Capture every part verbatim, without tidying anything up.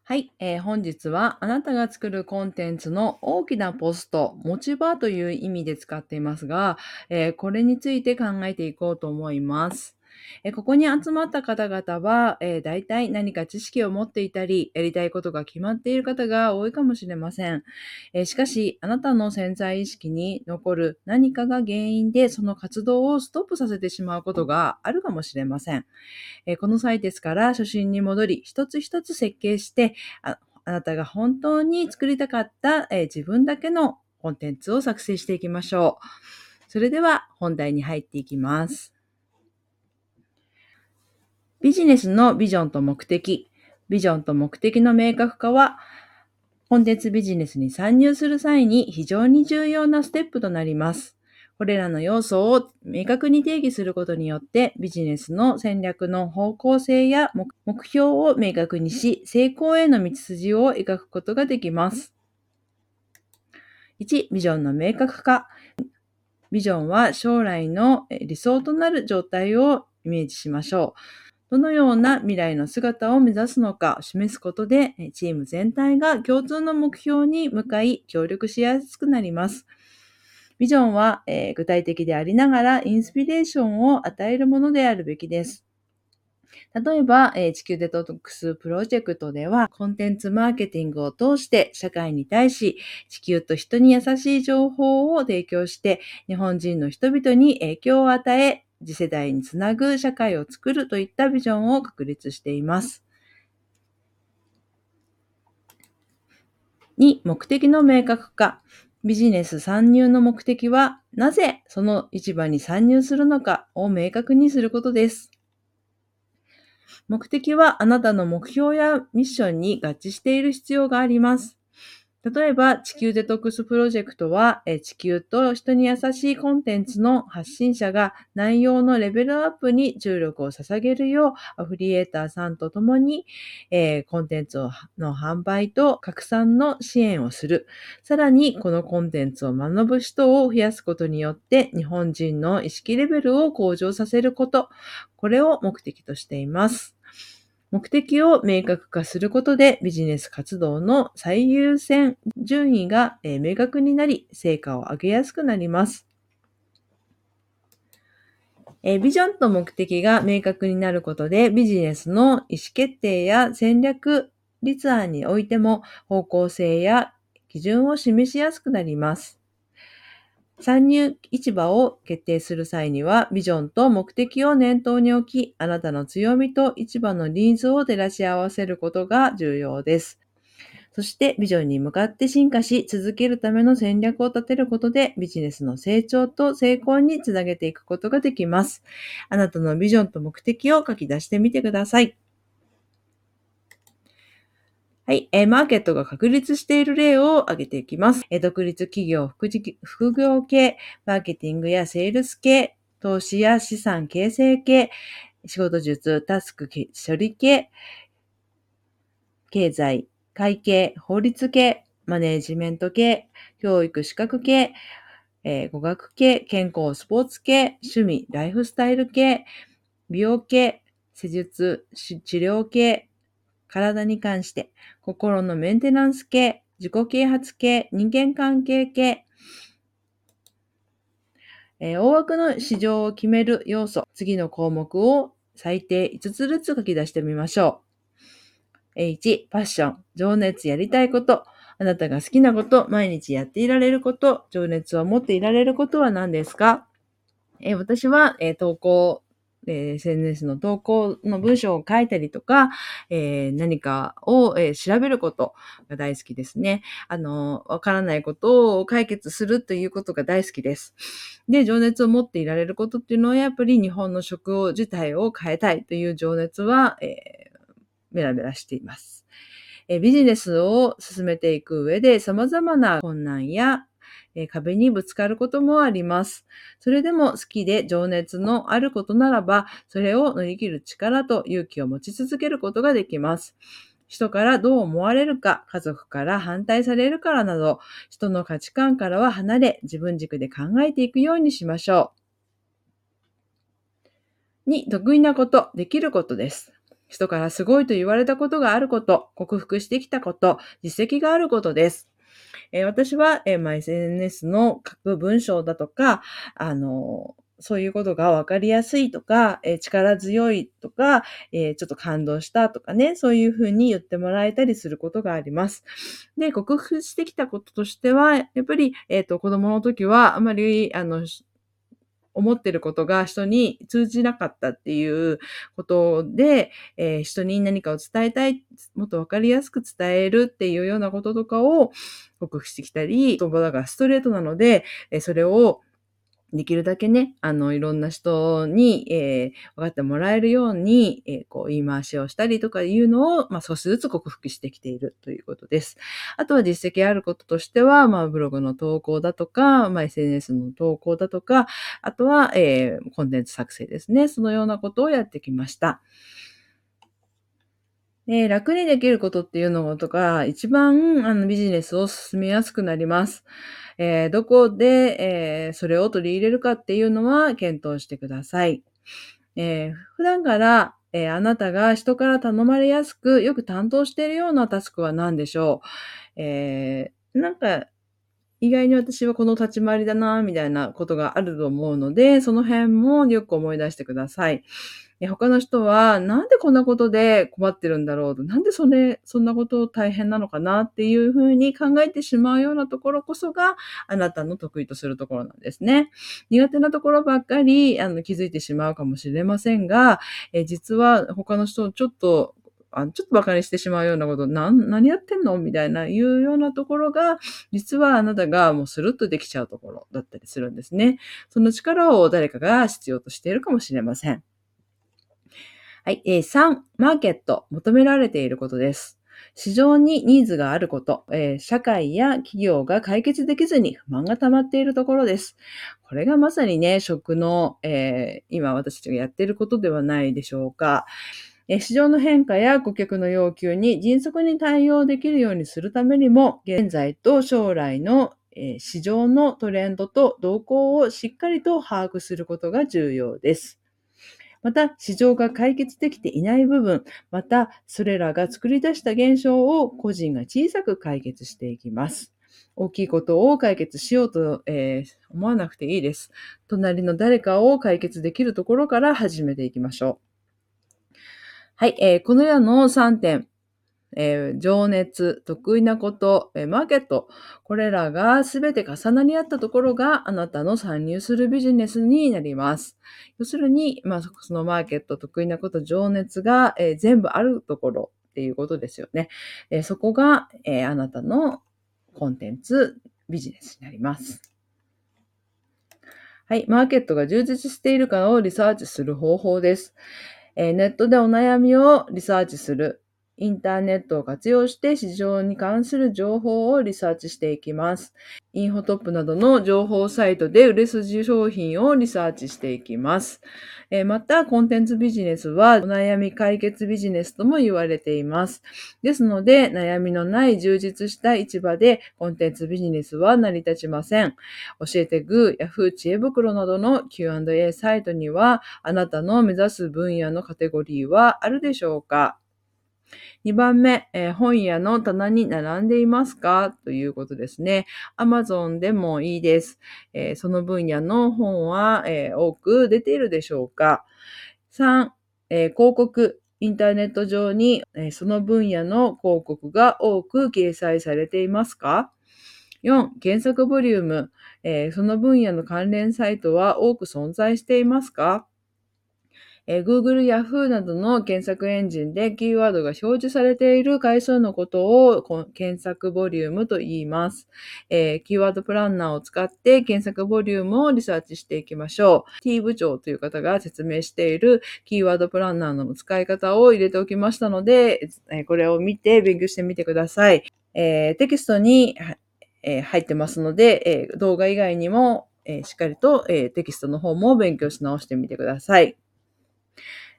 はい、えー本日はあなたが作るコンテンツの大きなポスト、持ち場という意味で使っていますが、えーこれについて考えていこうと思います。えーここに集まった方々は、えー大体何か知識を持っていたり、やりたいことが決まっている方が多いかもしれません。えーしかし、あなたの潜在意識に残る何かが原因で、その活動をストップさせてしまうことがあるかもしれません。えーこの際ですから初心に戻り、一つ一つ設計して、ああなたが本当に作りたかった、えー自分だけのコンテンツを作成していきましょう。それでは本題に入っていきます。ビジネスのビジョンと目的。ビジョンと目的の明確化は、コンテンツビジネスに参入する際に非常に重要なステップとなります。これらの要素を明確に定義することによって、ビジネスの戦略の方向性や目目標を明確にし、成功への道筋を描くことができます。いち、ビジョンの明確化。ビジョンは将来の理想となる状態をイメージしましょう。どのような未来の姿を目指すのかを示すことで、チーム全体が共通の目標に向かい協力しやすくなります。ビジョンは、えー具体的でありながらインスピレーションを与えるものであるべきです。例えば、えー地球デトックスプロジェクトでは、コンテンツマーケティングを通して社会に対し、地球と人に優しい情報を提供して、日本人の人々に影響を与え、次世代につなぐ社会を作るといったビジョンを確立しています。に、目的の明確化。ビジネス参入の目的は、なぜその市場に参入するのかを明確にすることです。目的はあなたの目標やミッションに合致している必要があります。例えば、地球デトックスプロジェクトは、え地球と人に優しいコンテンツの発信者が内容のレベルアップに注力を捧げるよう、アフリエーターさんと共に、えーコンテンツの販売と拡散の支援をする。さらに、このコンテンツを学ぶ人を増やすことによって、日本人の意識レベルを向上させること、これを目的としています。目的を明確化することでビジネス活動の最優先順位が明確になり、成果を上げやすくなります。ビジョンと目的が明確になることで、ビジネスの意思決定や戦略立案においても方向性や基準を示しやすくなります。参入市場を決定する際には、ビジョンと目的を念頭に置き、あなたの強みと市場のニーズを照らし合わせることが重要です。そして、ビジョンに向かって進化し、続けるための戦略を立てることで、ビジネスの成長と成功につなげていくことができます。あなたのビジョンと目的を書き出してみてください。はい、えーマーケットが確立している例を挙げていきます。えー独立企業、副事副業系、マーケティングやセールス系、投資や資産形成系、仕事術、タスク処理系、経済、会計、法律系、マネージメント系、教育資格系、えー語学系、健康スポーツ系、趣味、ライフスタイル系、美容系、施術、治療系、体に関して、心のメンテナンス系、自己啓発系、人間関係系、えー大枠の市場を決める要素、次の項目を最低いつつずつ書き出してみましょう。いち、パッション、情熱、やりたいこと、あなたが好きなこと、毎日やっていられること、情熱を持っていられることは何ですか？えー私は、えー投稿、えー エスエヌエス の投稿の文章を書いたりとか、えー何かを、えー調べることが大好きですね。あの、わからないことを解決するということが大好きです。で、情熱を持っていられることっていうのは、やっぱり日本の食を自体を変えたいという情熱は、えーメラメラしています。えービジネスを進めていく上で様々な困難や壁にぶつかることもあります。それでも好きで情熱のあることならば、それを乗り切る力と勇気を持ち続けることができます。人からどう思われるか、家族から反対されるからなど、人の価値観からは離れ、自分軸で考えていくようにしましょう。に、得意なこと、できることです。 人からすごいと言われたことがあること、克服してきたこと、実績があることです。えー私は、えーまあ、エスエヌエス の書く文章だとか、あの、そういうことが分かりやすいとか、えー力強いとか、えーちょっと感動したとかね、そういうふうに言ってもらえたりすることがあります。で、克服してきたこととしては、やっぱり、えっと、子供の時はあまり、あの、思ってることが人に通じなかったっていうことで、えー人に何かを伝えたい、もっとわかりやすく伝えるっていうようなこととかを克服してきたり、言葉がストレートなので、えーそれをできるだけね、あの、いろんな人に、えー分かってもらえるように、えーこう、言い回しをしたりとかいうのを、まあ、少しずつ克服してきているということです。あとは実績あることとしては、まあ、ブログの投稿だとか、まあ、エスエヌエス の投稿だとか、あとは、えーコンテンツ作成ですね。そのようなことをやってきました。で、楽にできることっていうのとか、一番あのビジネスを進めやすくなります。えーどこで、えーそれを取り入れるかっていうのは検討してください。えー普段から、えーあなたが人から頼まれやすく、よく担当しているようなタスクは何でしょう。えーなんか、意外に私はこの立ち回りだな、みたいなことがあると思うので、その辺もよく思い出してください。で他の人は、なんでこんなことで困ってるんだろうと、なんでそれ、そんなこと大変なのかなっていうふうに考えてしまうようなところこそが、あなたの得意とするところなんですね。苦手なところばっかりあの気づいてしまうかもしれませんが、え実は他の人をちょっと、あちょっと馬鹿にしてしまうようなこと、なん、何やってんのみたいな、いうようなところが、実はあなたがもうスルッとできちゃうところだったりするんですね。その力を誰かが必要としているかもしれません。はい。えー、さん、マーケット、求められていることです。市場にニーズがあること、えー社会や企業が解決できずに不満が溜まっているところです。これがまさにね、食の、えー今私たちがやっていることではないでしょうか。えー市場の変化や顧客の要求に迅速に対応できるようにするためにも、現在と将来のえー市場のトレンドと動向をしっかりと把握することが重要です。また、市場が解決できていない部分、また、それらが作り出した現象を個人が小さく解決していきます。大きいことを解決しようと、えー思わなくていいです。隣の誰かを解決できるところから始めていきましょう。はい、えーこのようなさんてん、えー情熱、得意なこと、えーマーケット、これらがすべて重なり合ったところがあなたの参入するビジネスになります。要するに、まあ、そのマーケット、得意なこと、情熱が、えー全部あるところっていうことですよね。えーそこが、えーあなたのコンテンツ、ビジネスになります。はい、マーケットが充実しているかをリサーチする方法です。えーネットでお悩みをリサーチする。インターネットを活用して市場に関する情報をリサーチしていきます。インフォトップなどの情報サイトで売れ筋商品をリサーチしていきます。えーまた、コンテンツビジネスはお悩み解決ビジネスとも言われています。ですので、悩みのない充実した市場でコンテンツビジネスは成り立ちません。教えてグー、ヤフー知恵袋などの キューアンドエー サイトには、あなたの目指す分野のカテゴリーはあるでしょうか？にばんめ、えー本屋の棚に並んでいますかということですね。Amazon でもいいです。えーその分野の本は、えー多く出ているでしょうか？さん、えー広告。インターネット上に、えーその分野の広告が多く掲載されていますか？よん、検索ボリューム。えーその分野の関連サイトは多く存在していますか？えー Google、Yahoo などの検索エンジンでキーワードが表示されている回数のことをこ検索ボリュームと言います。えーキーワードプランナーを使って検索ボリュームをリサーチしていきましょう。T 部長という方が説明しているキーワードプランナーの使い方を入れておきましたので、えーこれを見て勉強してみてください。えーテキストに、えー入ってますので、えー動画以外にも、えーしっかりと、えーテキストの方も勉強し直してみてください。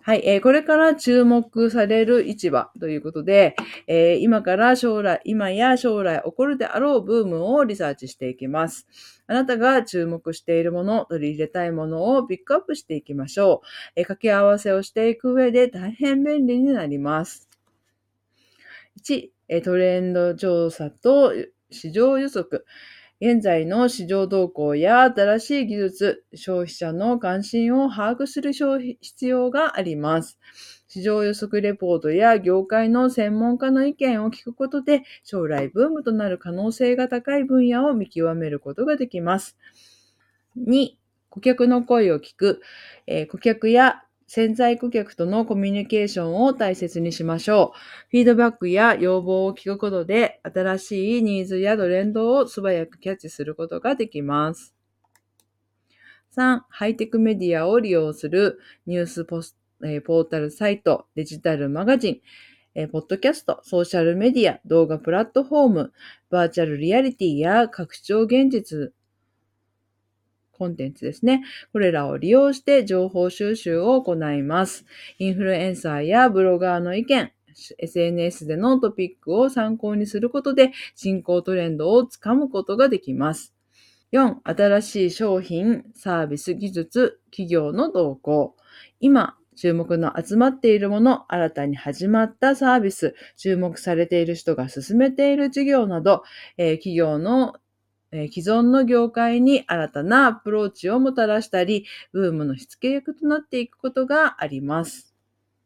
はい、えーこれから注目される市場ということで、えー今から将来、今や将来起こるであろうブームをリサーチしていきます。あなたが注目しているもの、取り入れたいものをピックアップしていきましょう。えー掛け合わせをしていく上で大変便利になります。いち、えートレンド調査と市場予測。現在の市場動向や新しい技術、消費者の関心を把握する必要があります。市場予測レポートや業界の専門家の意見を聞くことで、将来ブームとなる可能性が高い分野を見極めることができます。に、顧客の声を聞く、えー顧客や潜在顧客とのコミュニケーションを大切にしましょう。フィードバックや要望を聞くことで、新しいニーズやトレンドを素早くキャッチすることができます。さん、ハイテクメディアを利用するニュースポス、えーポータルサイト、デジタルマガジン、えーポッドキャスト、ソーシャルメディア、動画プラットフォーム、バーチャルリアリティや拡張現実コンテンツですね。これらを利用して情報収集を行います。インフルエンサーやブロガーの意見、エスエヌエス でのトピックを参考にすることで進行トレンドをつかむことができます。よん、新しい商品、サービス、技術、企業の動向。今、注目の集まっているもの、新たに始まったサービス、注目されている人が進めている事業など、えー企業のえー既存の業界に新たなアプローチをもたらしたり、ブームの火付け役となっていくことがあります。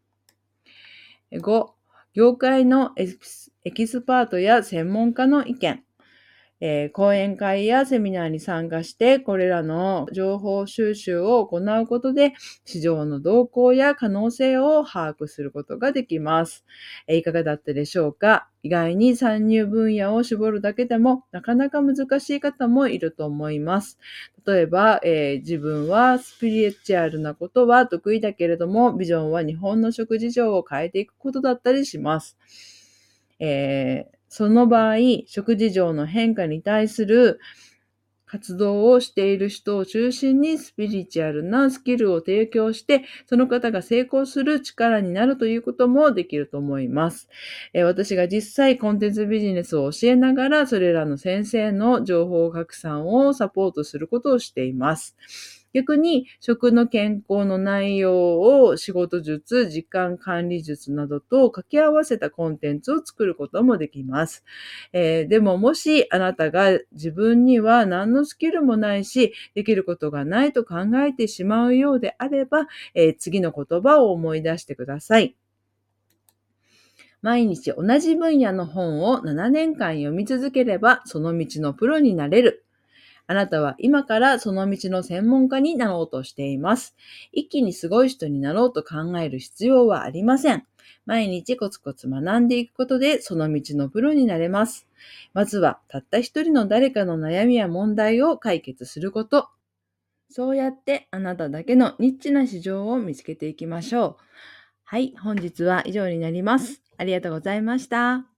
ご、業界のエキスパートや専門家の意見。えー講演会やセミナーに参加して、これらの情報収集を行うことで、市場の動向や可能性を把握することができます。えーいかがだったでしょうか？意外に参入分野を絞るだけでも、なかなか難しい方もいると思います。例えば、えー自分はスピリチュアルなことは得意だけれども、ビジョンは日本の食事情を変えていくことだったりします。えーその場合、食事上の変化に対する活動をしている人を中心にスピリチュアルなスキルを提供して、その方が成功する力になるということもできると思います。えー私が実際コンテンツビジネスを教えながら、それらの先生の情報拡散をサポートすることをしています。逆に、食の健康の内容を仕事術、時間管理術などと掛け合わせたコンテンツを作ることもできます。えーでももしあなたが自分には何のスキルもないし、できることがないと考えてしまうようであれば、えー次の言葉を思い出してください。毎日同じ分野の本をななねんかん読み続ければ、その道のプロになれる。あなたは今からその道の専門家になろうとしています。一気にすごい人になろうと考える必要はありません。毎日コツコツ学んでいくことでその道のプロになれます。まずはたった一人の誰かの悩みや問題を解決すること。そうやってあなただけのニッチな市場を見つけていきましょう。はい、本日は以上になります。ありがとうございました。